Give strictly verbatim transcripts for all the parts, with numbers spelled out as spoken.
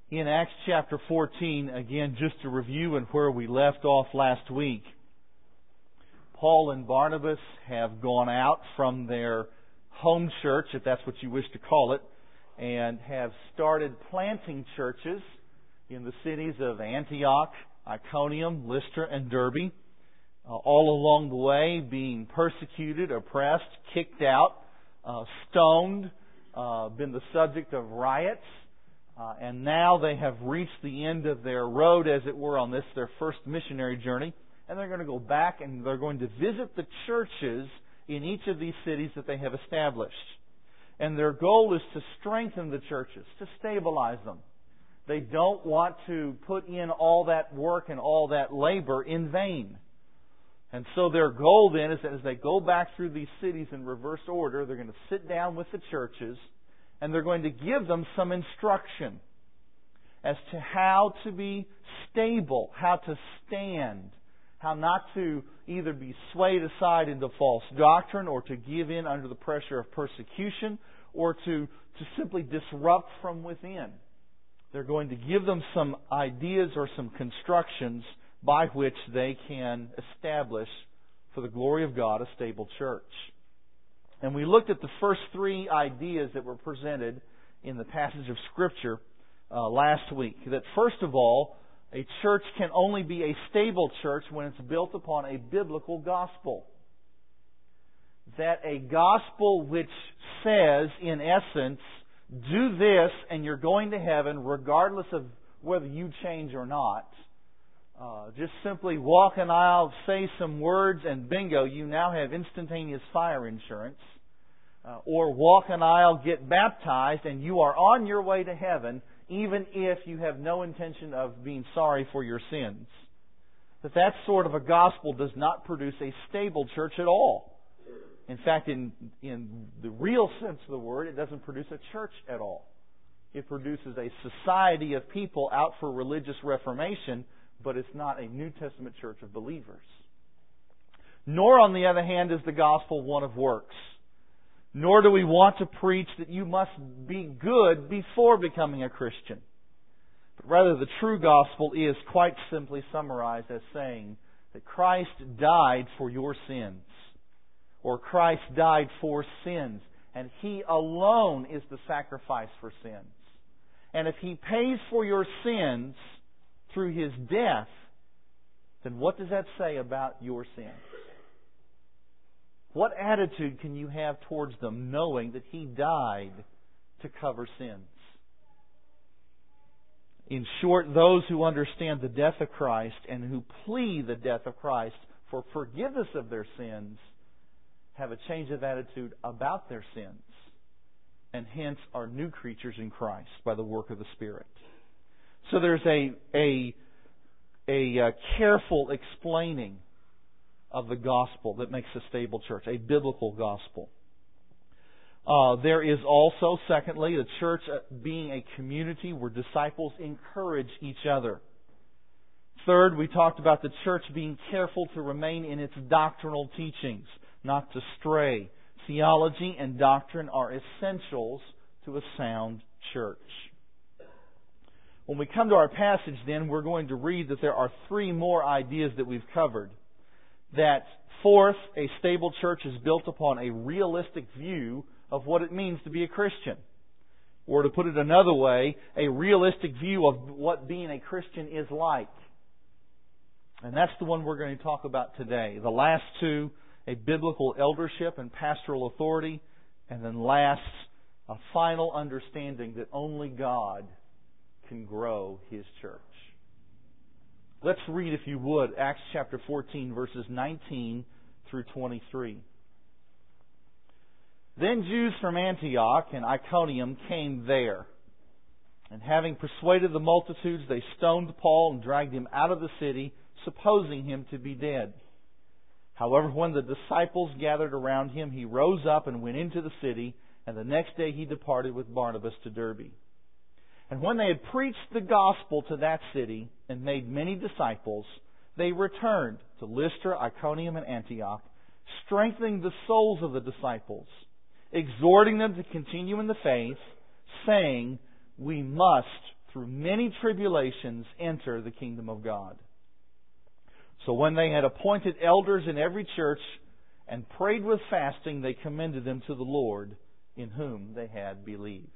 In Acts chapter fourteen, again, just to review and where we left off last week, Paul and Barnabas have gone out from their home church, if that's what you wish to call it, and have started planting churches in the cities of Antioch, Iconium, Lystra, and Derbe, uh, all along the way being persecuted, oppressed, kicked out, uh, stoned, uh, been the subject of riots. Uh, and now they have reached the end of their road, as it were, on this, their first missionary journey. And they're going to go back and they're going to visit the churches in each of these cities that they have established. And their goal is to strengthen the churches, to stabilize them. They don't want to put in all that work and all that labor in vain. And so their goal then is that as they go back through these cities in reverse order, they're going to sit down with the churches and they're going to give them some instruction as to how to be stable, how to stand, how not to either be swayed aside into false doctrine or to give in under the pressure of persecution or to, to simply disrupt from within. They're going to give them some ideas or some constructions by which they can establish, for the glory of God, a stable church. And we looked at the first three ideas that were presented in the passage of Scripture uh, last week. That first of all, a church can only be a stable church when it's built upon a biblical gospel. That a gospel which says, in essence, do this and you're going to heaven regardless of whether you change or not. Uh, just simply walk an aisle, say some words, and bingo, you now have instantaneous fire insurance. Uh, or walk an aisle, get baptized, and you are on your way to heaven, even if you have no intention of being sorry for your sins. That that sort of a gospel does not produce a stable church at all. In fact, in, in the real sense of the word, it doesn't produce a church at all. It produces a society of people out for religious reformation, but it's not a New Testament church of believers. Nor, on the other hand, is the gospel one of works. Nor do we want to preach that you must be good before becoming a Christian. But rather, the true gospel is quite simply summarized as saying that Christ died for your sins. Or Christ died for sins. And He alone is the sacrifice for sins. And if He pays for your sins through His death, then what does that say about your sins? What attitude can you have towards them knowing that He died to cover sins? In short, those who understand the death of Christ and who plead the death of Christ for forgiveness of their sins have a change of attitude about their sins and hence are new creatures in Christ by the work of the Spirit. So there's a, a, a, a careful explaining of the gospel that makes a stable church, a biblical gospel. Uh, there is also, secondly, the church being a community where disciples encourage each other. Third, we talked about the church being careful to remain in its doctrinal teachings, not to stray. Theology and doctrine are essentials to a sound church. When we come to our passage, then, we're going to read that there are three more ideas that we've covered. That, fourth, a stable church is built upon a realistic view of what it means to be a Christian. Or to put it another way, a realistic view of what being a Christian is like. And that's the one we're going to talk about today. The last two, a biblical eldership and pastoral authority. And then last, a final understanding that only God can grow His church. Let's read, if you would, Acts chapter fourteen, verses nineteen through twenty-three. Then Jews from Antioch and Iconium came there. And having persuaded the multitudes, they stoned Paul and dragged him out of the city, supposing him to be dead. However, when the disciples gathered around him, he rose up and went into the city, and the next day he departed with Barnabas to Derbe. And when they had preached the gospel to that city and made many disciples, they returned to Lystra, Iconium, and Antioch, strengthening the souls of the disciples, exhorting them to continue in the faith, saying, "We must, through many tribulations, enter the kingdom of God. So when they had appointed elders in every church and prayed with fasting, they commended them to the Lord, in whom they had believed.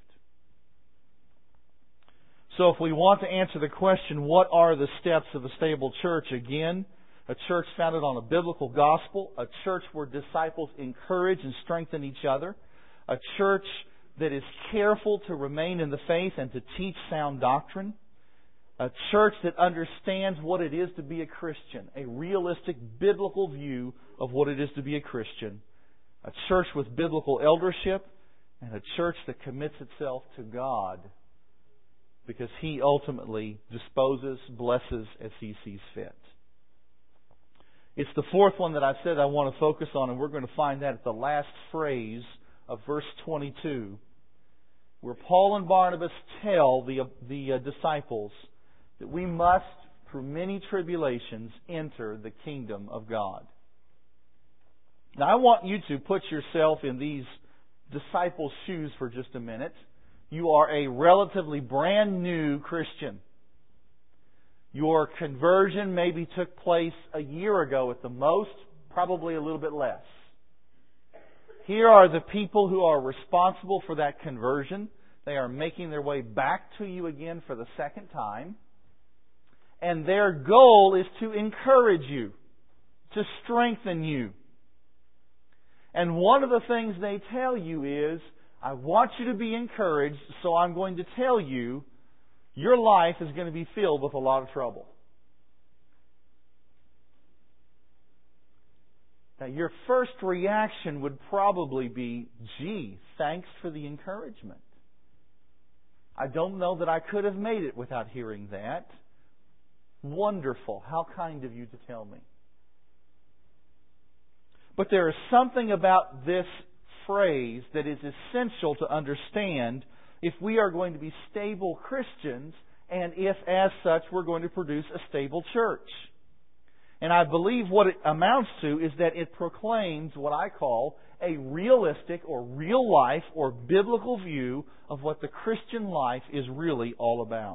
So if we want to answer the question, what are the steps of a stable church? Again, a church founded on a biblical gospel, a church where disciples encourage and strengthen each other, a church that is careful to remain in the faith and to teach sound doctrine, a church that understands what it is to be a Christian, a realistic biblical view of what it is to be a Christian, a church with biblical eldership, and a church that commits itself to God because He ultimately disposes, blesses as He sees fit. It's the fourth one that I said I want to focus on, and we're going to find that at the last phrase of verse twenty-two, where Paul and Barnabas tell the, the uh, disciples that we must, through many tribulations, enter the kingdom of God. Now I want you to put yourself in these disciples' shoes for just a minute. You are a relatively brand new Christian. Your conversion maybe took place a year ago at the most, probably a little bit less. Here are the people who are responsible for that conversion. They are making their way back to you again for the second time. And their goal is to encourage you, to strengthen you. And one of the things they tell you is, I want you to be encouraged, so I'm going to tell you your life is going to be filled with a lot of trouble. Now, your first reaction would probably be, gee, thanks for the encouragement. I don't know that I could have made it without hearing that. Wonderful. How kind of you to tell me. But there is something about this phrase that is essential to understand if we are going to be stable Christians and if, as such, we're going to produce a stable church. And I believe what it amounts to is that it proclaims what I call a realistic or real life or biblical view of what the Christian life is really all about.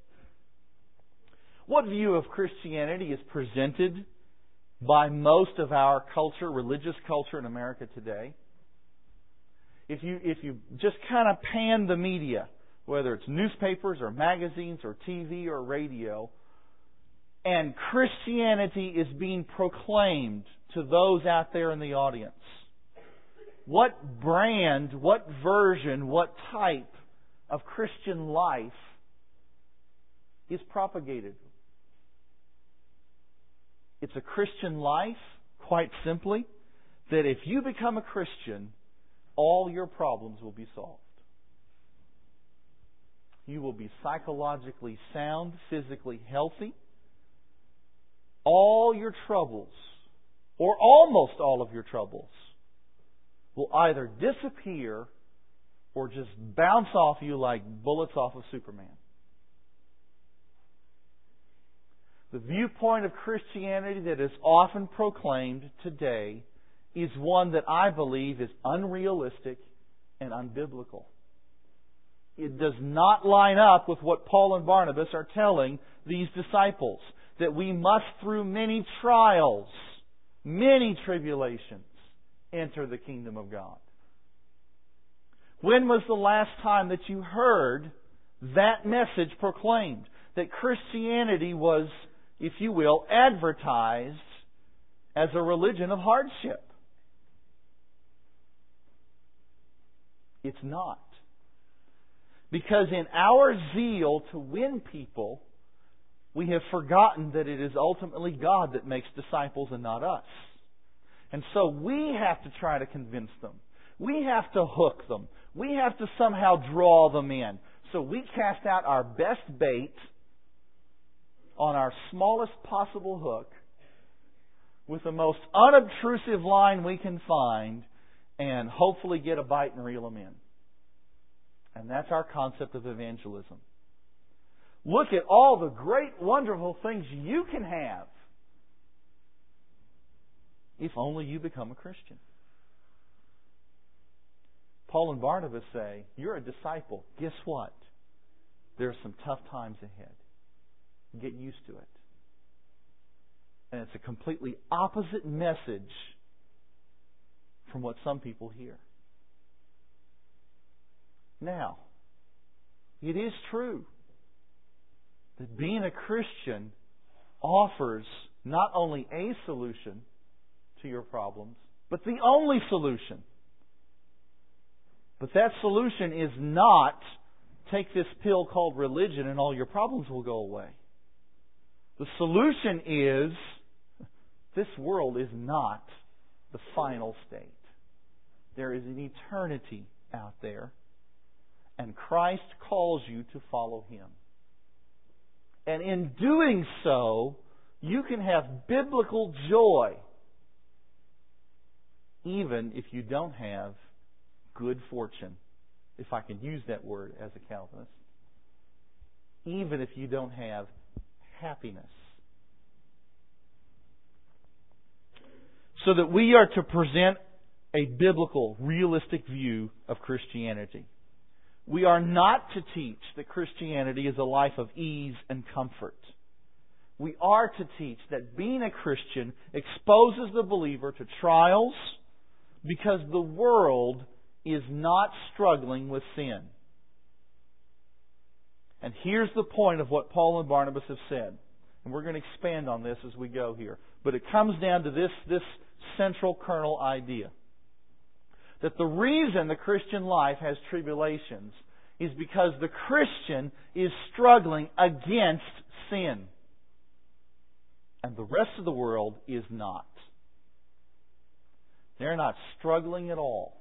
What view of Christianity is presented by most of our culture, religious culture in America today? If you, if you just kind of pan the media, whether it's newspapers or magazines or T V or radio, and Christianity is being proclaimed to those out there in the audience, what brand, what version, what type of Christian life is propagated? It's a Christian life, quite simply, that if you become a Christian, all your problems will be solved. You will be psychologically sound, physically healthy. All your troubles, or almost all of your troubles, will either disappear or just bounce off you like bullets off of Superman. The viewpoint of Christianity that is often proclaimed today is one that I believe is unrealistic and unbiblical. It does not line up with what Paul and Barnabas are telling these disciples, that we must, through many trials, many tribulations, enter the kingdom of God. When was the last time that you heard that message proclaimed? That Christianity was, if you will, advertised as a religion of hardship. It's not. Because in our zeal to win people, we have forgotten that it is ultimately God that makes disciples and not us. And so we have to try to convince them. We have to hook them. We have to somehow draw them in. So we cast out our best bait on our smallest possible hook with the most unobtrusive line we can find and hopefully get a bite and reel them in. And that's our concept of evangelism. Look at all the great, wonderful things you can have if only you become a Christian. Paul and Barnabas say, you're a disciple. Guess what? there are some tough times ahead. Get used to it. And it's a completely opposite message from what some people hear. Now, it is true that being a Christian offers not only a solution to your problems, but the only solution. But that solution is not take this pill called religion and all your problems will go away. The solution is this world is not the final state. There is an eternity out there, and Christ calls you to follow Him. And in doing so, you can have biblical joy, even if you don't have good fortune, if I can use that word as a Calvinist. Even if you don't have happiness. So that we are to present a biblical, realistic view of Christianity. We are not to teach that Christianity is a life of ease and comfort. We are to teach that being a Christian exposes the believer to trials because the world is not struggling with sin. And here's the point of what Paul and Barnabas have said. And we're going to expand on this as we go here. But it comes down to this, this central kernel idea. That the reason the Christian life has tribulations is because the Christian is struggling against sin. And the rest of the world is not. They're not struggling at all.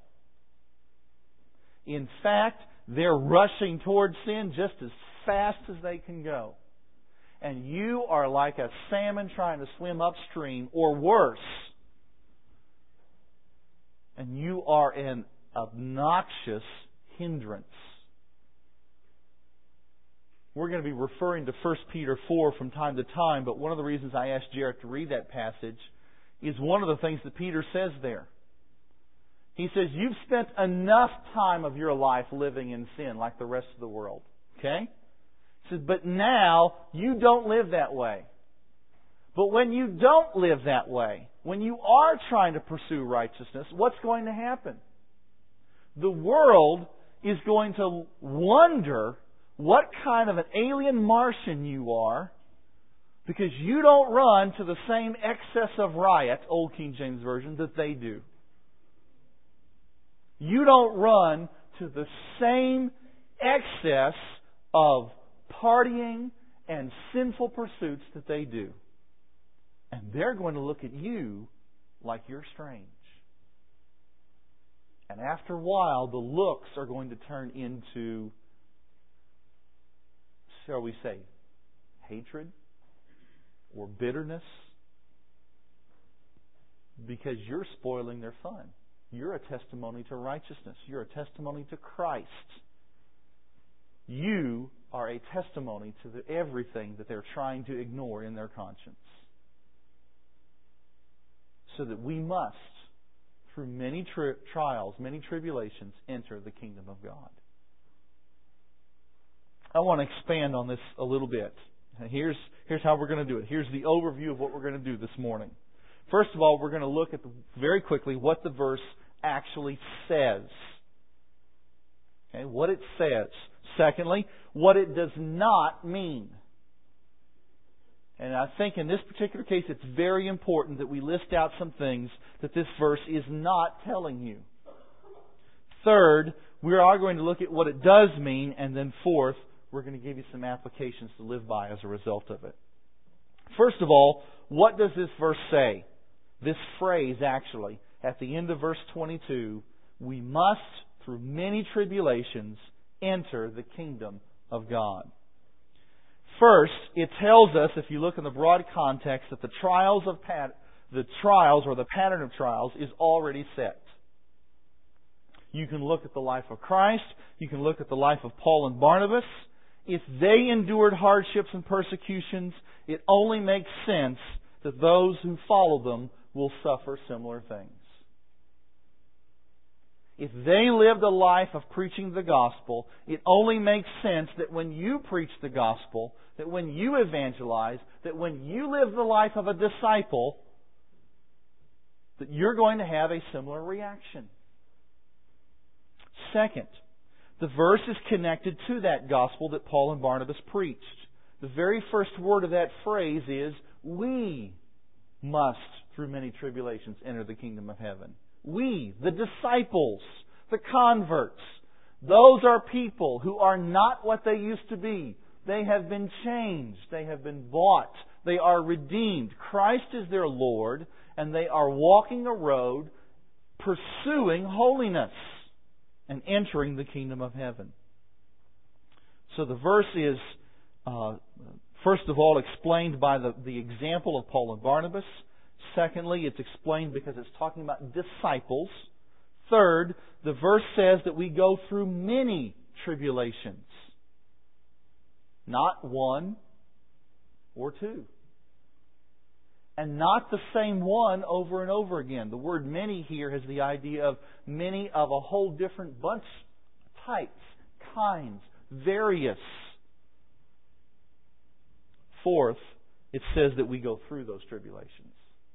In fact, they're rushing towards sin just as fast as they can go. And you are like a salmon trying to swim upstream, or worse. And you are an obnoxious hindrance. We're going to be referring to First Peter four from time to time, but one of the reasons I asked Jarrett to read that passage is one of the things that Peter says there. He says, you've spent enough time of your life living in sin like the rest of the world. Okay? He says, but now you don't live that way. But when you don't live that way, when you are trying to pursue righteousness, what's going to happen? The world is going to wonder what kind of an alien Martian you are because you don't run to the same excess of riot, Old King James Version, that they do. You don't run to the same excess of partying and sinful pursuits that they do. And they're going to look at you like you're strange. And after a while, the looks are going to turn into, shall we say, hatred or bitterness, because you're spoiling their fun. You're a testimony to righteousness. You're a testimony to Christ. You are a testimony to the, everything that they're trying to ignore in their conscience. So that we must, through many tri- trials, many tribulations, enter the kingdom of God. I want to expand on this a little bit. Here's, here's how we're going to do it. Here's the overview of what we're going to do this morning. First of all, we're going to look at the, very quickly what the verse actually says. Okay, what it says. Secondly, what it does not mean. And I think in this particular case, it's very important that we list out some things that this verse is not telling you. Third, we are going to look at what it does mean. And then fourth, we're going to give you some applications to live by as a result of it. First of all, what does this verse say? This phrase, actually, at the end of verse twenty-two, we must, through many tribulations, enter the kingdom of God. First, it tells us, if you look in the broad context, that the trials of pat- the trials or the pattern of trials is already set. You can look at the life of Christ. You can look at the life of Paul and Barnabas. If they endured hardships and persecutions, it only makes sense that those who follow them will suffer similar things. If they lived a life of preaching the gospel, it only makes sense that when you preach the gospel, that when you evangelize, that when you live the life of a disciple, that you're going to have a similar reaction. Second, the verse is connected to that gospel that Paul and Barnabas preached. The very first word of that phrase is, we must, through many tribulations, enter the kingdom of heaven. We, the disciples, the converts, those are people who are not what they used to be. They have been changed. They have been bought. They are redeemed. Christ is their Lord, and they are walking a road pursuing holiness and entering the kingdom of heaven. So the verse is, uh, first of all, explained by the, the example of Paul and Barnabas. Secondly, it's explained because it's talking about disciples. Third, the verse says that we go through many tribulations. Not one or two. And not the same one over and over again. The word many here has the idea of many of a whole different bunch, types, kinds, various. Fourth, it says that we go through those tribulations.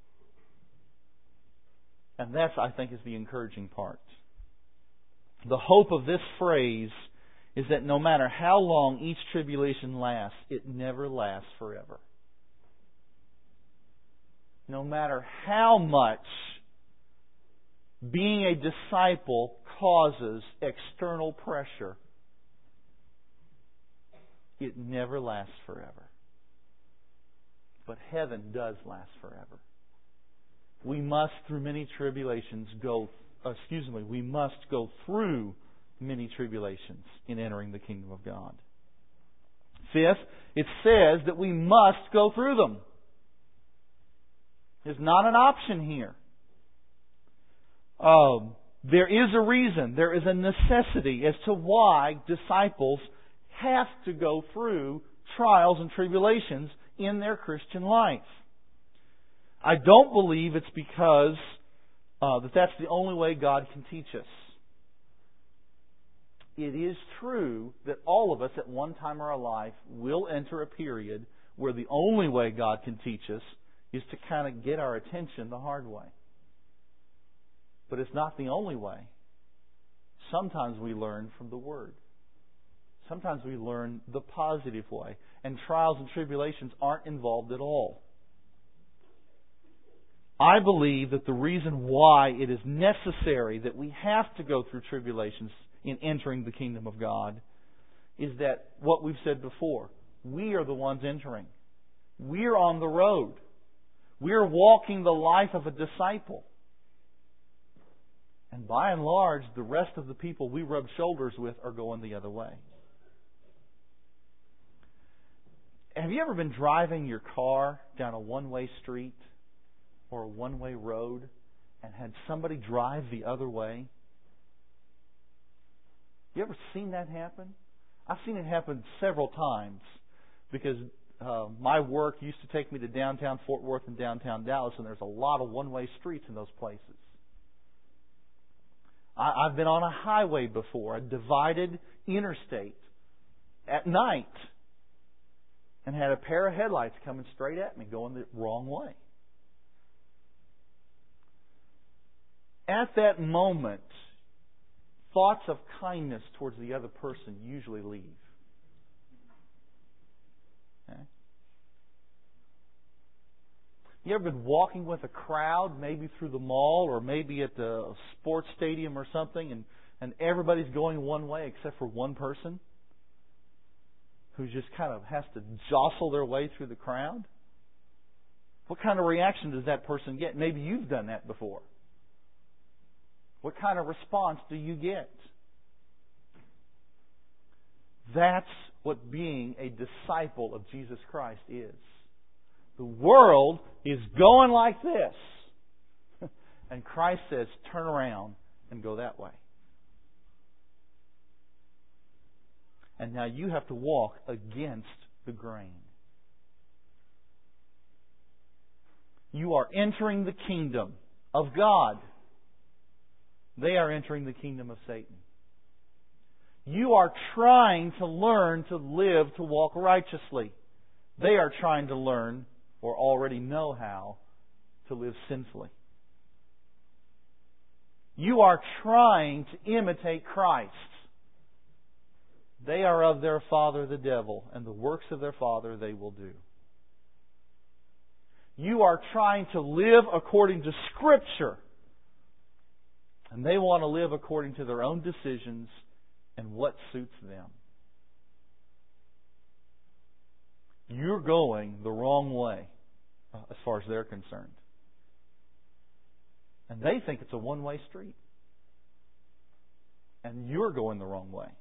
And that's, I think, is the encouraging part. The hope of this phrase is that no matter how long each tribulation lasts, it never lasts forever. No matter how much being a disciple causes external pressure, it never lasts forever. But heaven does last forever. We must, through many tribulations, go, excuse me, we must go through many tribulations in entering the kingdom of God. Fifth, it says that we must go through them. There's not an option here. Um, there is a reason, there is a necessity as to why disciples have to go through trials and tribulations in their Christian life. I don't believe it's because uh, that that's the only way God can teach us. It is true that all of us at one time in our life will enter a period where the only way God can teach us is to kind of get our attention the hard way. But it's not the only way. Sometimes we learn from the Word. Sometimes we learn the positive way. And trials and tribulations aren't involved at all. I believe that the reason why it is necessary that we have to go through tribulations in entering the kingdom of God is that what we've said before, we are the ones entering. We're on the road. We're walking the life of a disciple. And by and large, the rest of the people we rub shoulders with are going the other way. Have you ever been driving your car down a one-way street or a one-way road and had somebody drive the other way? You ever seen that happen? I've seen it happen several times because uh, my work used to take me to downtown Fort Worth and downtown Dallas, and there's a lot of one-way streets in those places. I, I've been on a highway before, a divided interstate at night, and had a pair of headlights coming straight at me going the wrong way. At that moment, thoughts of kindness towards the other person usually leave. Okay? You ever been walking with a crowd, maybe through the mall or maybe at the sports stadium or something, and, and everybody's going one way except for one person who just kind of has to jostle their way through the crowd? What kind of reaction does that person get? Maybe you've done that before. What kind of response do you get? That's what being a disciple of Jesus Christ is. The world is going like this. And Christ says, turn around and go that way. And now you have to walk against the grain. You are entering the kingdom of God. they are entering the kingdom of Satan. You are trying to learn to live, to walk righteously. They are trying to learn, or already know how, to live sinfully. You are trying to imitate Christ. They are of their father the devil, and the works of their father they will do. You are trying to live according to Scripture, and they want to live according to their own decisions and what suits them. You're going the wrong way as far as they're concerned. And they think it's a one-way street. And you're going the wrong way.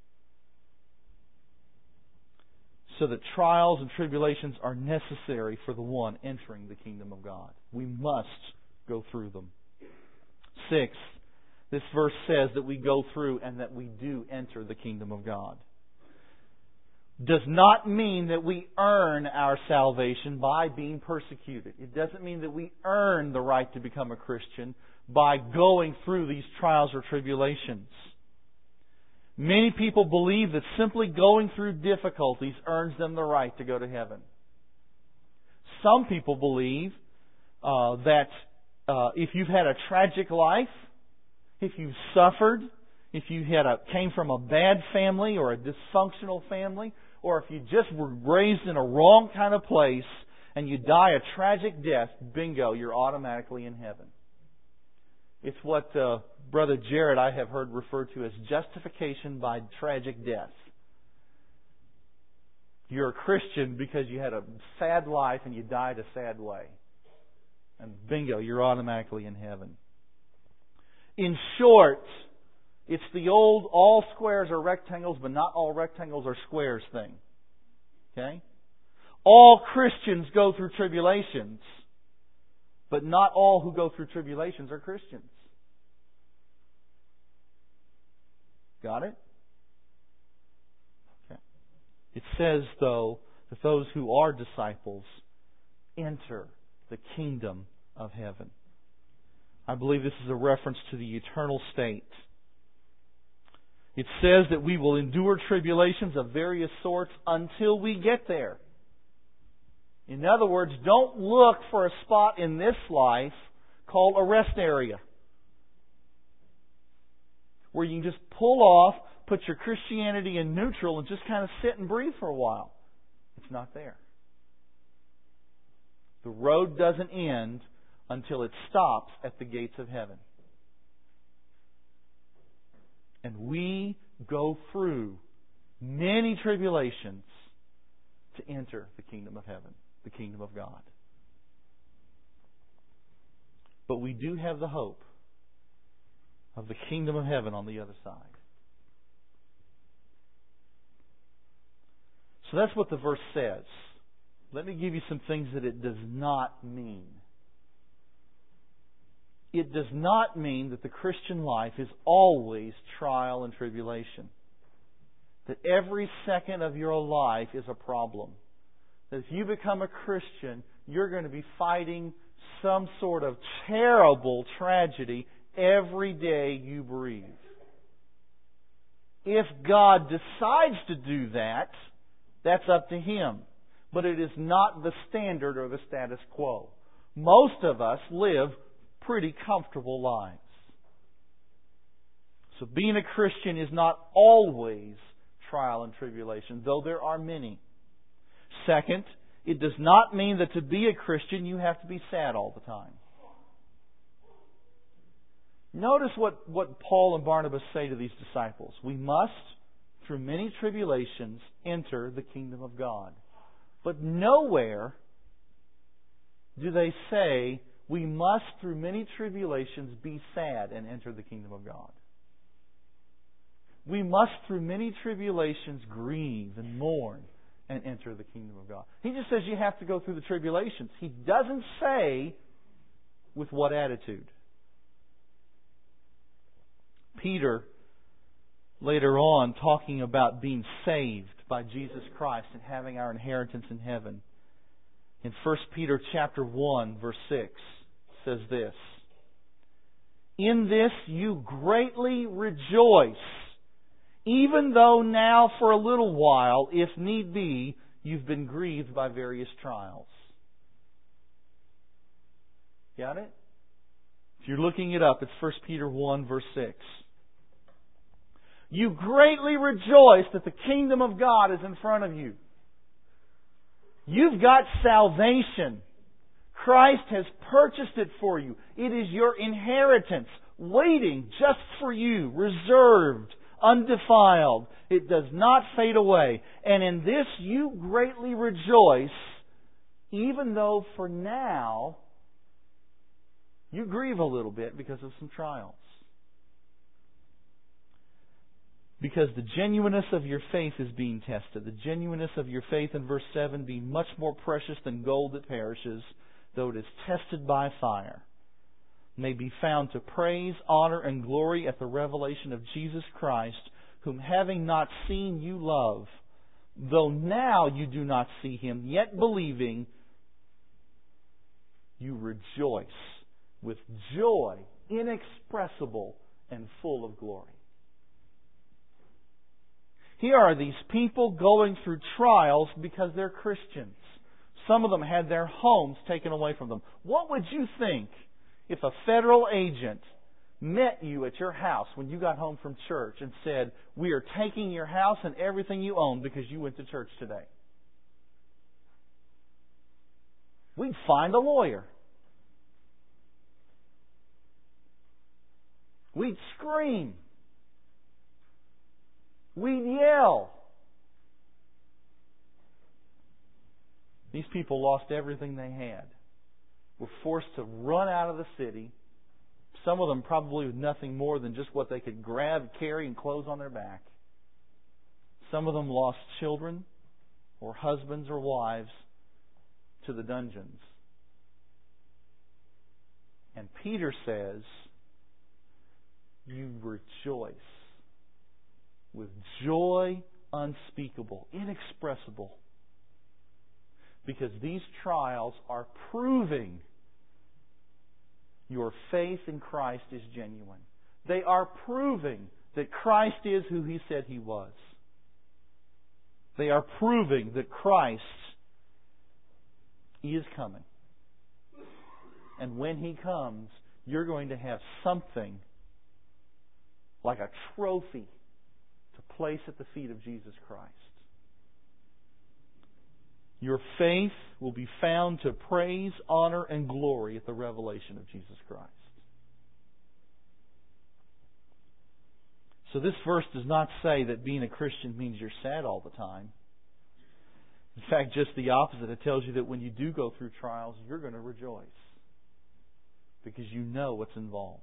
So that trials and tribulations are necessary for the one entering the kingdom of God. We must go through them. Six, this verse says that we go through and that we do enter the kingdom of God. Does not mean that we earn our salvation by being persecuted. It doesn't mean that we earn the right to become a Christian by going through these trials or tribulations. Many people believe that simply going through difficulties earns them the right to go to heaven. Some people believe uh, that uh, if you've had a tragic life, if you've suffered, if you had a, came from a bad family or a dysfunctional family, or if you just were raised in a wrong kind of place and you die a tragic death, bingo, you're automatically in heaven. It's what uh, Brother Jared I have heard referred to as justification by tragic death. You're a Christian because you had a sad life and you died a sad way. And bingo, you're automatically in heaven. In short, it's the old all squares are rectangles, but not all rectangles are squares thing. Okay? All Christians go through tribulations, but not all who go through tribulations are Christians. Got it? Okay. It says, though, that those who are disciples enter the kingdom of heaven. I believe this is a reference to the eternal state. It says that we will endure tribulations of various sorts until we get there. In other words, don't look for a spot in this life called a rest area, where you can just pull off, put your Christianity in neutral, and just kind of sit and breathe for a while. It's not there. The road doesn't end until it stops at the gates of heaven. And we go through many tribulations to enter the kingdom of heaven, the kingdom of God. But we do have the hope of the kingdom of heaven on the other side. So that's what the verse says. Let me give you some things that it does not mean. It does not mean that the Christian life is always trial and tribulation. That every second of your life is a problem. That if you become a Christian, you're going to be fighting some sort of terrible tragedy every day you breathe. If God decides to do that, that's up to Him. But it is not the standard or the status quo. Most of us live pretty comfortable lives. So being a Christian is not always trial and tribulation, though there are many. Second, it does not mean that to be a Christian you have to be sad all the time. Notice what, what Paul and Barnabas say to these disciples. We must, through many tribulations, enter the kingdom of God. But nowhere do they say, we must, through many tribulations, be sad and enter the kingdom of God. We must, through many tribulations, grieve and mourn and enter the kingdom of God. He just says you have to go through the tribulations. He doesn't say with what attitude. Peter, later on, talking about being saved by Jesus Christ and having our inheritance in heaven, in First Peter chapter one, verse six, says this: In this you greatly rejoice, even though now for a little while, if need be, you've been grieved by various trials. Got it? If you're looking it up, it's First Peter one, verse six. You greatly rejoice that the kingdom of God is in front of you. You've got salvation. Christ has purchased it for you. It is your inheritance, waiting just for you, reserved, undefiled. It does not fade away. And in this you greatly rejoice, even though for now you grieve a little bit because of some trials. Because the genuineness of your faith is being tested. The genuineness of your faith in verse seven being much more precious than gold that perishes, though it is tested by fire, may be found to praise, honor, and glory at the revelation of Jesus Christ, whom having not seen you love, though now you do not see Him, yet believing, you rejoice with joy inexpressible and full of glory. Here are these people going through trials because they're Christians. Some of them had their homes taken away from them. What would you think if a federal agent met you at your house when you got home from church and said, "We are taking your house and everything you own because you went to church today"? We'd find a lawyer. We'd scream. We'd yell. These people lost everything they had. Were forced to run out of the city. Some of them probably with nothing more than just what they could grab, carry, and clothes on their back. Some of them lost children or husbands or wives to the dungeons. And Peter says, you rejoice with joy unspeakable, inexpressible, because these trials are proving your faith in Christ is genuine. They are proving that Christ is who He said He was. They are proving that Christ is coming. And when He comes, you're going to have something like a trophy to place at the feet of Jesus Christ. Your faith will be found to praise, honor, and glory at the revelation of Jesus Christ. So this verse does not say that being a Christian means you're sad all the time. In fact, just the opposite. It tells you that when you do go through trials, you're going to rejoice because you know what's involved.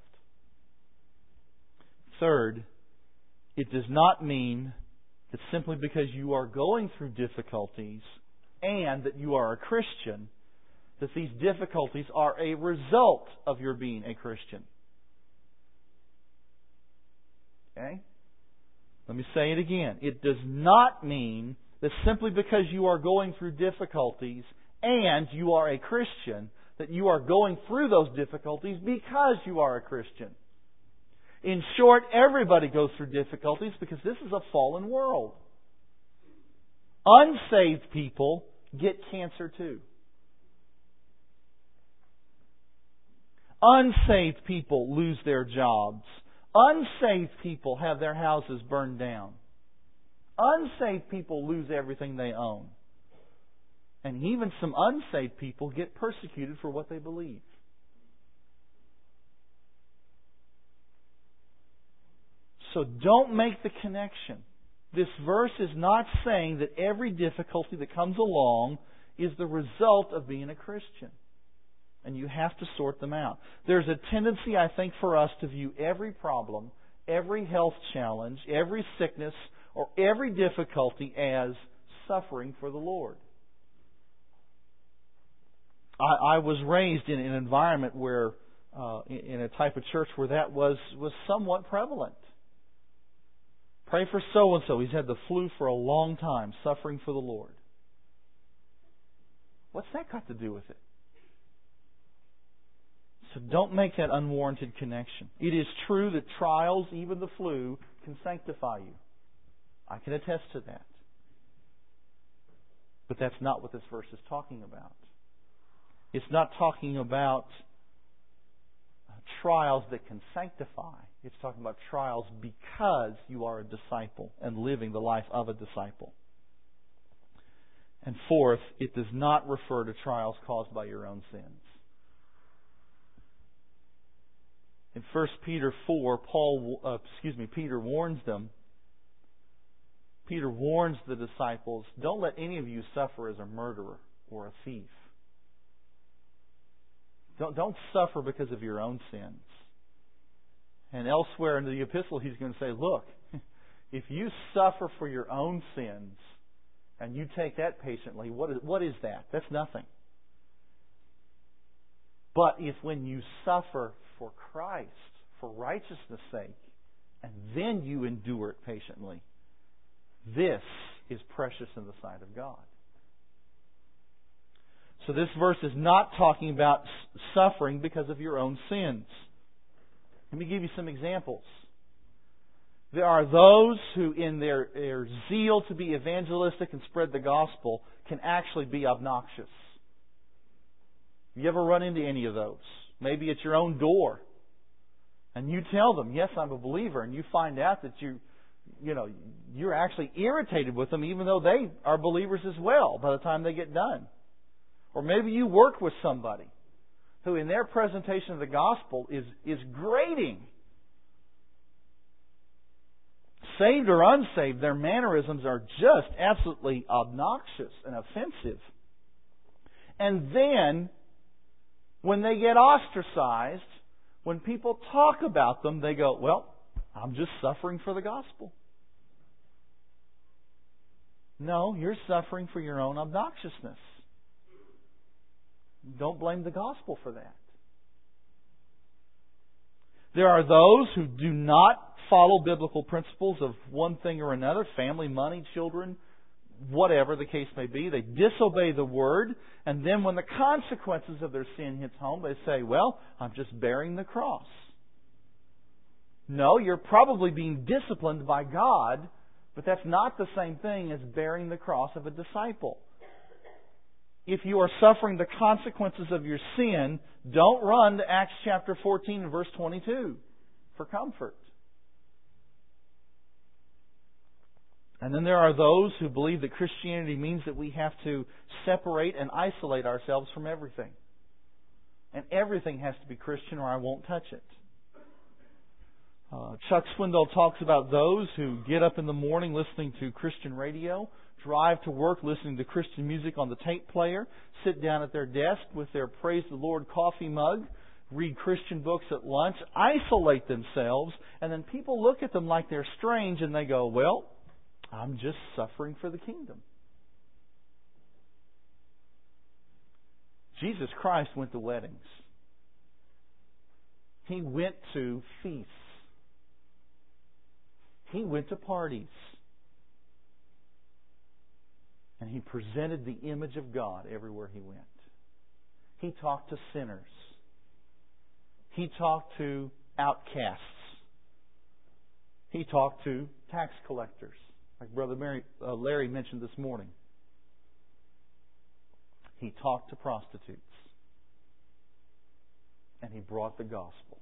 Third, it does not mean that simply because you are going through difficulties and that you are a Christian, that these difficulties are a result of your being a Christian. Okay? Let me say it again. It does not mean that simply because you are going through difficulties and you are a Christian, that you are going through those difficulties because you are a Christian. In short, everybody goes through difficulties because this is a fallen world. Unsaved people get cancer too. Unsaved people lose their jobs. Unsaved people have their houses burned down. Unsaved people lose everything they own. And even some unsaved people get persecuted for what they believe. So don't make the connection. This verse is not saying that every difficulty that comes along is the result of being a Christian. And you have to sort them out. There's a tendency, I think, for us to view every problem, every health challenge, every sickness, or every difficulty as suffering for the Lord. I, I was raised in an environment where, uh, in a type of church where that was, was somewhat prevalent. Pray for so-and-so. He's had the flu for a long time, suffering for the Lord. What's that got to do with it? So don't make that unwarranted connection. It is true that trials, even the flu, can sanctify you. I can attest to that. But that's not what this verse is talking about. It's not talking about trials that can sanctify. It's talking about trials because you are a disciple and living the life of a disciple. And fourth, it does not refer to trials caused by your own sins. In First Peter four, Paul, uh, excuse me, Peter warns them. Peter warns the disciples, don't let any of you suffer as a murderer or a thief. Don't, don't suffer because of your own sins. And elsewhere in the epistle, he's going to say, look, if you suffer for your own sins and you take that patiently, what is, what is that? That's nothing. But if when you suffer for Christ, for righteousness' sake, and then you endure it patiently, this is precious in the sight of God. So this verse is not talking about suffering because of your own sins. Let me give you some examples. There are those who, in their, their zeal to be evangelistic and spread the gospel, can actually be obnoxious. You ever run into any of those? Maybe at your own door. And you tell them, yes, I'm a believer, and you find out that you, you know, you're actually irritated with them even though they are believers as well by the time they get done. Or maybe you work with somebody who in their presentation of the gospel is, is grating. Saved or unsaved, their mannerisms are just absolutely obnoxious and offensive. And then, when they get ostracized, when people talk about them, they go, well, I'm just suffering for the gospel. No, you're suffering for your own obnoxiousness. Don't blame the gospel for that. There are those who do not follow biblical principles of one thing or another, family, money, children, whatever the case may be. They disobey the Word, and then when the consequences of their sin hits home, they say, well, I'm just bearing the cross. No, you're probably being disciplined by God, but that's not the same thing as bearing the cross of a disciple. If you are suffering the consequences of your sin, don't run to Acts chapter fourteen and verse twenty-two for comfort. And then there are those who believe that Christianity means that we have to separate and isolate ourselves from everything. And everything has to be Christian or I won't touch it. Uh, Chuck Swindoll talks about those who get up in the morning listening to Christian radio, drive to work listening to Christian music on the tape player, sit down at their desk with their Praise the Lord coffee mug, read Christian books at lunch, isolate themselves, and then people look at them like they're strange and they go, well, I'm just suffering for the kingdom. Jesus Christ went to weddings. He went to feasts. He went to parties. And He presented the image of God everywhere He went. He talked to sinners. He talked to outcasts. He talked to tax collectors, like Brother Mary, uh, Larry mentioned this morning. He talked to prostitutes. And He brought the gospel.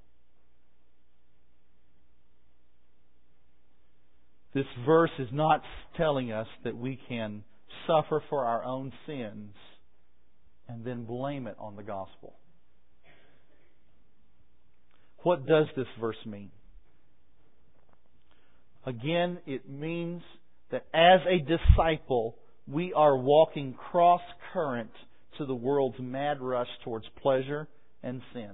This verse is not telling us that we can suffer for our own sins and then blame it on the gospel. What does this verse mean? Again, it means that as a disciple, we are walking cross-current to the world's mad rush towards pleasure and sin.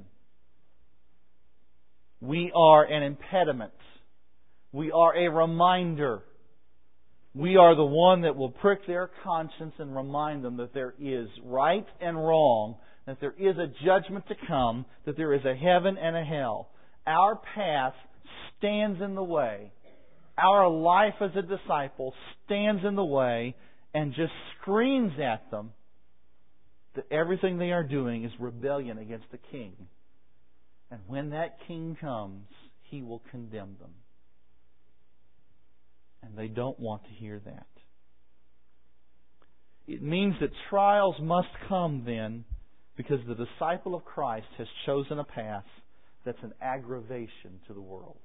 We are an impediment. We are a reminder. We are the one that will prick their conscience and remind them that there is right and wrong, that there is a judgment to come, that there is a heaven and a hell. Our path stands in the way. Our life as a disciple stands in the way and just screams at them that everything they are doing is rebellion against the King. And when that king comes, he will condemn them. And they don't want to hear that. It means that trials must come then, because the disciple of Christ has chosen a path that's an aggravation to the world.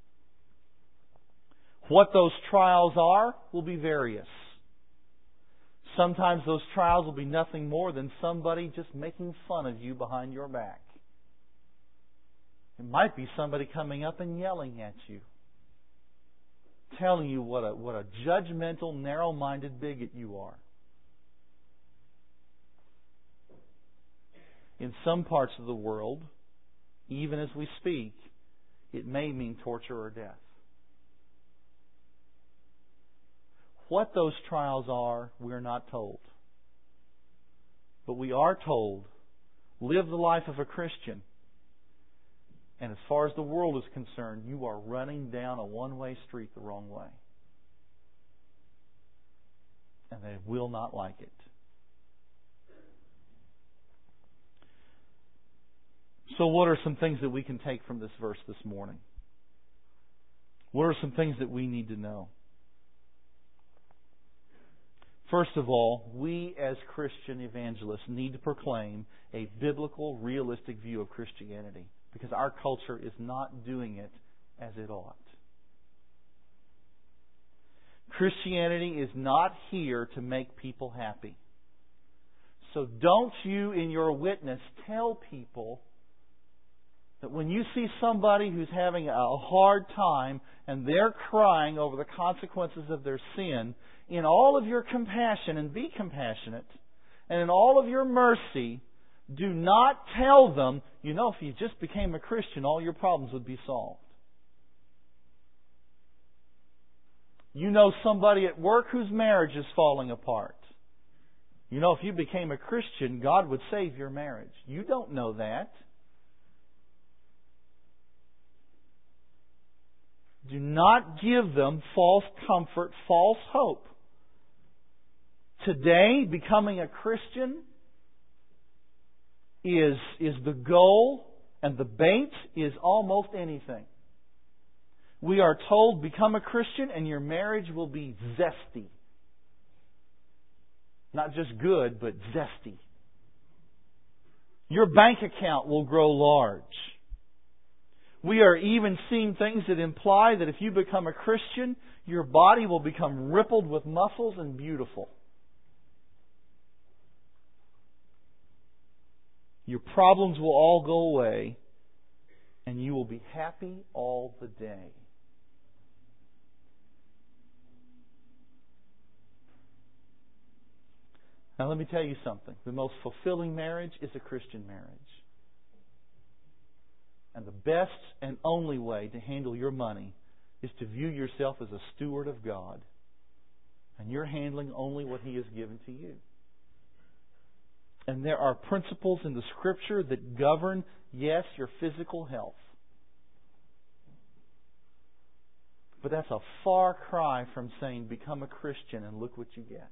What those trials are will be various. Sometimes those trials will be nothing more than somebody just making fun of you behind your back. It might be somebody coming up and yelling at you, telling you what a, what a judgmental, narrow-minded bigot you are. In some parts of the world, even as we speak, it may mean torture or death. What those trials are, we're not told. But we are told, live the life of a Christian. And as far as the world is concerned, you are running down a one-way street the wrong way. And they will not like it. So what are some things that we can take from this verse this morning? What are some things that we need to know? First of all, we as Christian evangelists need to proclaim a biblical, realistic view of Christianity, because our culture is not doing it as it ought. Christianity is not here to make people happy. So don't you, in your witness, tell people that when you see somebody who's having a hard time and they're crying over the consequences of their sin, in all of your compassion, and be compassionate, and in all of your mercy, do not tell them, you know, if you just became a Christian, all your problems would be solved. You know somebody at work whose marriage is falling apart. You know, if you became a Christian, God would save your marriage. You don't know that. Do not give them false comfort, false hope. Today, becoming a Christian is, is the goal, and the bait is almost anything. We are told, become a Christian and your marriage will be zesty. Not just good, but zesty. Your bank account will grow large. We are even seeing things that imply that if you become a Christian, your body will become rippled with muscles and beautiful. Your problems will all go away, and you will be happy all the day. Now let me tell you something. The most fulfilling marriage is a Christian marriage. And the best and only way to handle your money is to view yourself as a steward of God. And you're handling only what He has given to you. And there are principles in the Scripture that govern, yes, your physical health. But that's a far cry from saying, become a Christian and look what you get.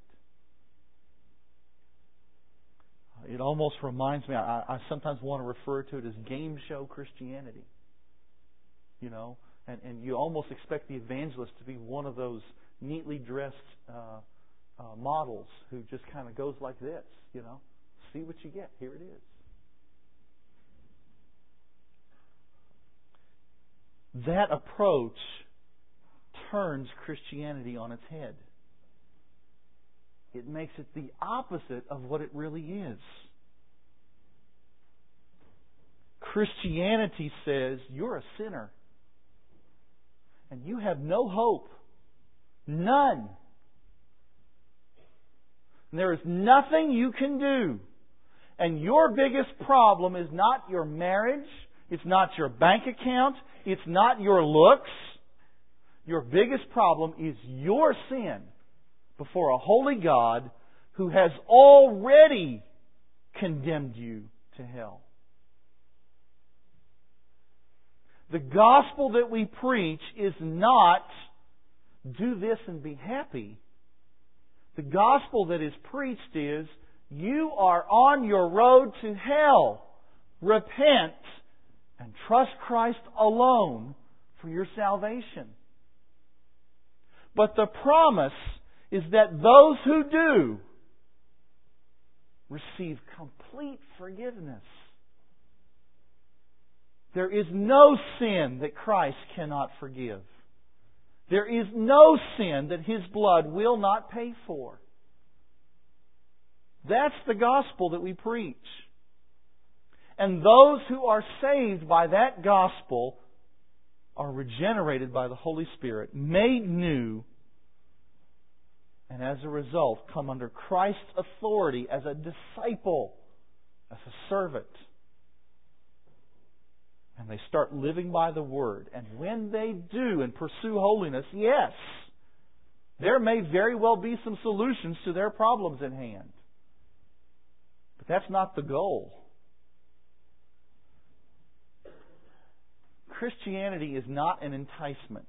It almost reminds me, I, I sometimes want to refer to it as game show Christianity. You know, and, and you almost expect the evangelist to be one of those neatly dressed uh, uh, models who just kind of goes like this, you know. See what you get. Here it is. That approach turns Christianity on its head. It makes it the opposite of what it really is. Christianity says you're a sinner. And you have no hope. None. And there is nothing you can do. And your biggest problem is not your marriage. It's not your bank account. It's not your looks. Your biggest problem is your sin before a holy God who has already condemned you to hell. The gospel that we preach is not do this and be happy. The gospel that is preached is you are on your road to hell. Repent and trust Christ alone for your salvation. But the promise is that those who do receive complete forgiveness. There is no sin that Christ cannot forgive. There is no sin that His blood will not pay for. That's the gospel that we preach. And those who are saved by that gospel are regenerated by the Holy Spirit, made new, and as a result come under Christ's authority as a disciple, as a servant. And they start living by the Word. And when they do and pursue holiness, yes, there may very well be some solutions to their problems in hand. But that's not the goal. Christianity is not an enticement.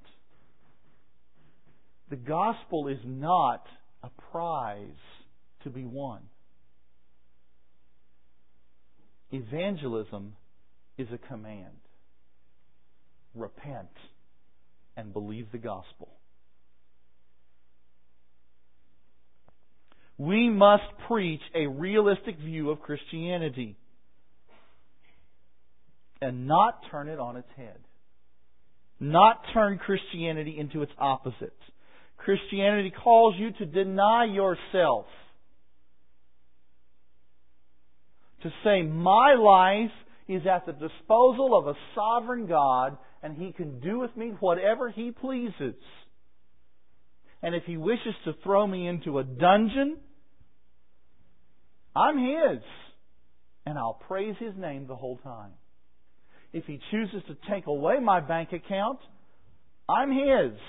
The gospel is not a prize to be won. Evangelism is a command. Repent and believe the gospel. We must preach a realistic view of Christianity and not turn it on its head. Not turn Christianity into its opposite. Christianity calls you to deny yourself. To say, my life is at the disposal of a sovereign God, and He can do with me whatever He pleases. And if He wishes to throw me into a dungeon, I'm His. And I'll praise His name the whole time. If He chooses to take away my bank account, I'm His.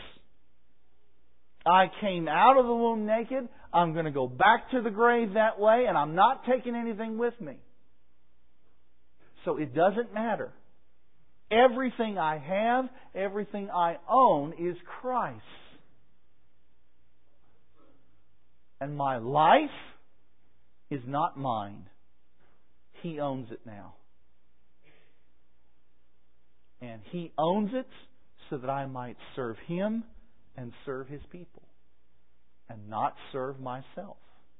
I came out of the womb naked. I'm going to go back to the grave that way, and I'm not taking anything with me. So it doesn't matter. Everything I have, everything I own is Christ's. And my life is not mine. He owns it now. And He owns it so that I might serve Him and serve His people, and not serve myself.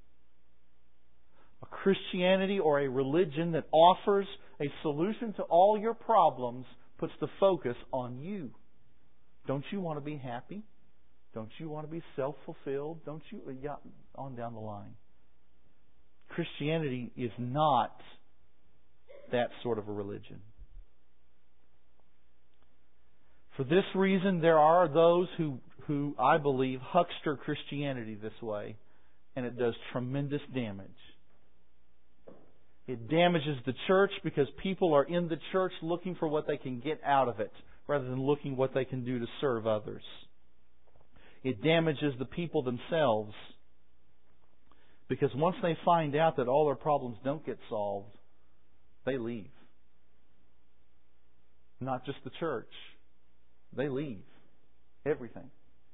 A Christianity or a religion that offers a solution to all your problems puts the focus on you. Don't you want to be happy? Don't you want to be self-fulfilled? Don't you? Yeah, on down the line. Christianity is not that sort of a religion. For this reason, there are those who, who I believe, huckster Christianity this way, and it does tremendous damage. It damages the church because people are in the church looking for what they can get out of it, rather than looking what they can do to serve others. It damages the people themselves, because once they find out that all their problems don't get solved, they leave. Not just the church. They leave. Everything.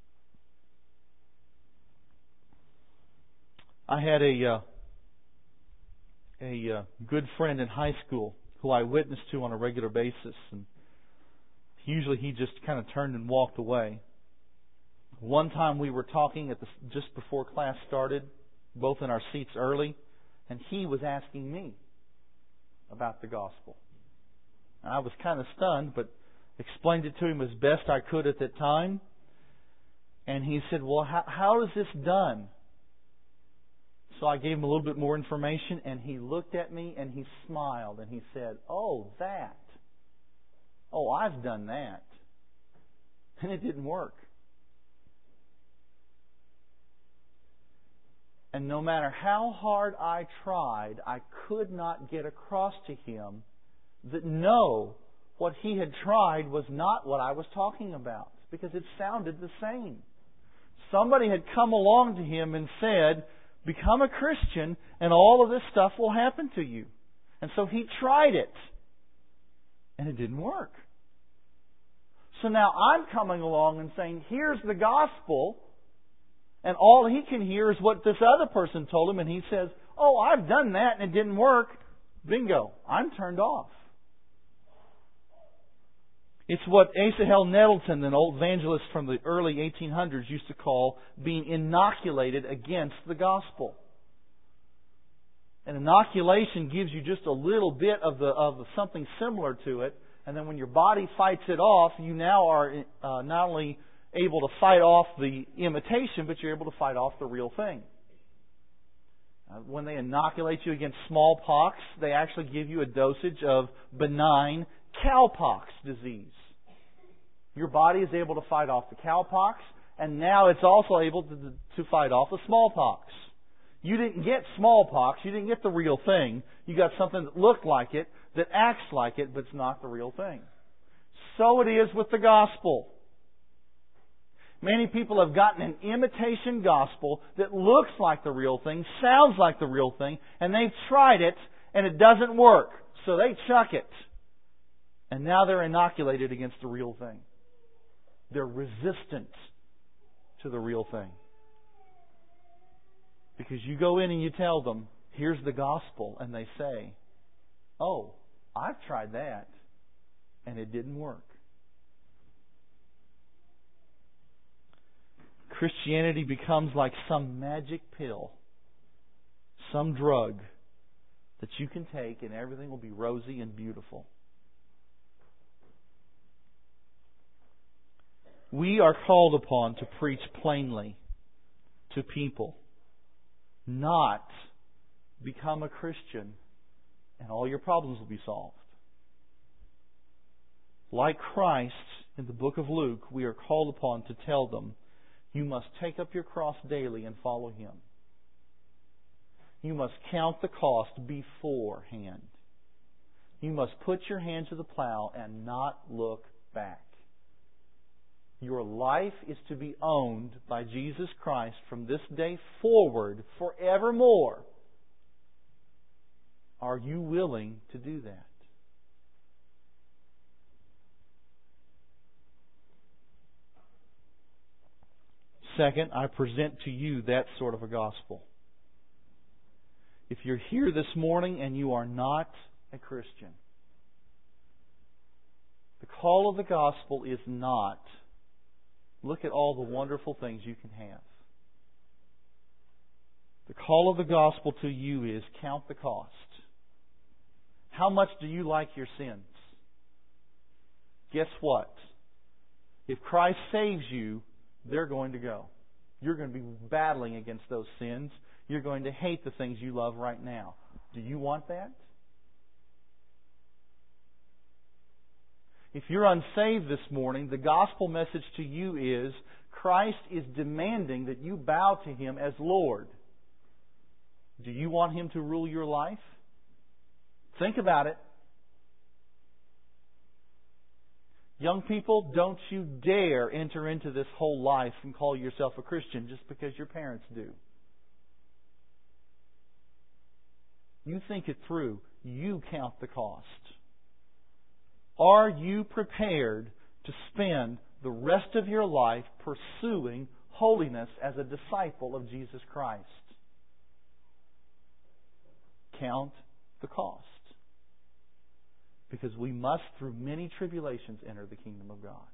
I had a uh, a uh, good friend in high school who I witnessed to on a regular basis, and usually he just kind of turned and walked away. One time we were talking at the, just before class started, both in our seats early, and he was asking me about the gospel. And I was kind of stunned, but explained it to him as best I could at that time. And he said, well, how, how is this done? So I gave him a little bit more information, and he looked at me and he smiled and he said, oh, that. Oh, I've done that. And it didn't work. And no matter how hard I tried, I could not get across to him that no, what he had tried was not what I was talking about, because it sounded the same. Somebody had come along to him and said, become a Christian and all of this stuff will happen to you. And so he tried it. And it didn't work. So now I'm coming along and saying, here's the gospel. And all he can hear is what this other person told him. And he says, oh, I've done that and it didn't work. Bingo. I'm turned off. It's what Asahel Nettleton, an old evangelist from the early eighteen hundreds, used to call being inoculated against the gospel. An inoculation gives you just a little bit of the of something similar to it, and then when your body fights it off, you now are uh, not only able to fight off the imitation, but you're able to fight off the real thing. Uh, when they inoculate you against smallpox, they actually give you a dosage of benign cowpox disease. Your body is able to fight off the cowpox, and now it's also able to, to fight off the smallpox. You didn't get smallpox, you didn't get the real thing. You got something that looked like it, that acts like it, but it's not the real thing. So it is with the gospel. Many people have gotten an imitation gospel that looks like the real thing, sounds like the real thing, and they've tried it, and it doesn't work. So they chuck it. And now they're inoculated against the real thing. They're resistant to the real thing. Because you go in and you tell them, here's the gospel, and they say, oh, I've tried that, and it didn't work. Christianity becomes like some magic pill, some drug that you can take and everything will be rosy and beautiful. We are called upon to preach plainly to people, not become a Christian and all your problems will be solved. Like Christ in the book of Luke, we are called upon to tell them, you must take up your cross daily and follow Him. You must count the cost beforehand. You must put your hand to the plow and not look back. Your life is to be owned by Jesus Christ from this day forward forevermore. Are you willing to do that? Second, I present to you that sort of a gospel. If you're here this morning and you are not a Christian, the call of the gospel is not, look at all the wonderful things you can have. The call of the gospel to you is, count the cost. How much do you like your sins? Guess what? If Christ saves you, they're going to go. You're going to be battling against those sins. You're going to hate the things you love right now. Do you want that? If you're unsaved this morning, the gospel message to you is Christ is demanding that you bow to Him as Lord. Do you want Him to rule your life? Think about it. Young people, don't you dare enter into this whole life and call yourself a Christian just because your parents do. You think it through. You count the cost. Are you prepared to spend the rest of your life pursuing holiness as a disciple of Jesus Christ? Count the cost. Because we must, through many tribulations, enter the kingdom of God.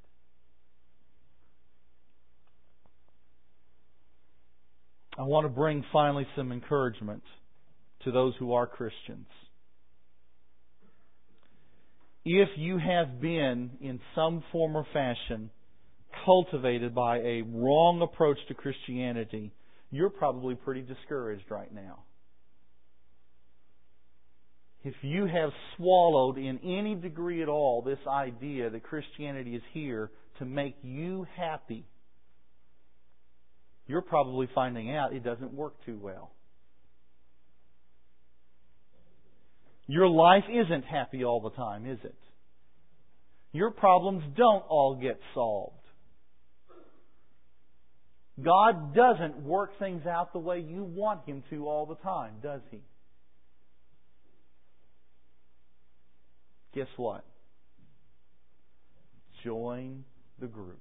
I want to bring finally some encouragement to those who are Christians. If you have been, in some form or fashion, cultivated by a wrong approach to Christianity, you're probably pretty discouraged right now. If you have swallowed in any degree at all this idea that Christianity is here to make you happy, you're probably finding out it doesn't work too well. Your life isn't happy all the time, is it? Your problems don't all get solved. God doesn't work things out the way you want Him to all the time, does He? Guess what? Join the group.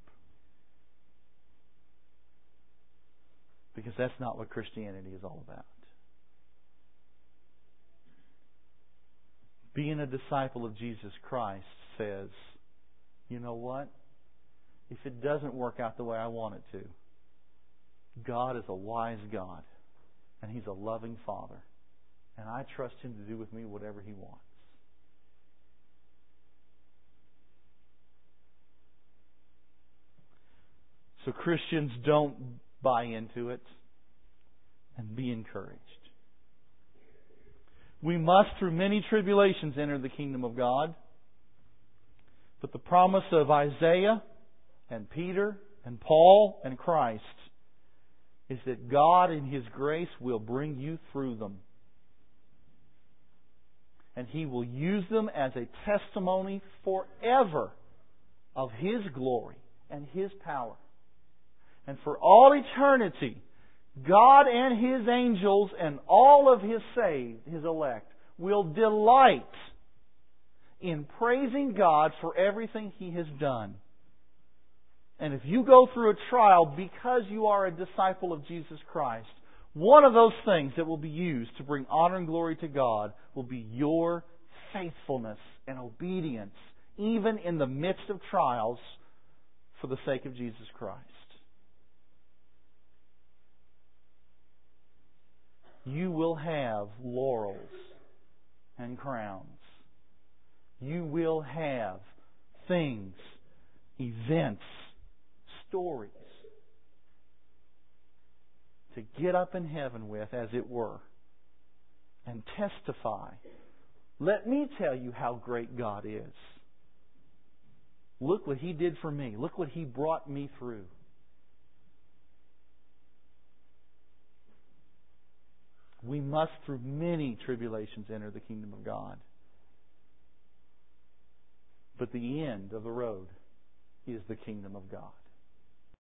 Because that's not what Christianity is all about. Being a disciple of Jesus Christ says, you know what? If it doesn't work out the way I want it to, God is a wise God, and He's a loving Father, and I trust Him to do with me whatever He wants. So Christians, don't buy into it, and be encouraged. We must, through many tribulations, enter the kingdom of God. But the promise of Isaiah and Peter and Paul and Christ is that God in His grace will bring you through them. And He will use them as a testimony forever of His glory and His power. And for all eternity, God and His angels and all of His saved, His elect, will delight in praising God for everything He has done. And if you go through a trial because you are a disciple of Jesus Christ, one of those things that will be used to bring honor and glory to God will be your faithfulness and obedience, even in the midst of trials, for the sake of Jesus Christ. You will have laurels and crowns. You will have things, events, stories to get up in heaven with, as it were, and testify. Let me tell you how great God is. Look what He did for me. Look what He brought me through. We must, through many tribulations, enter the kingdom of God. But the end of the road is the kingdom of God.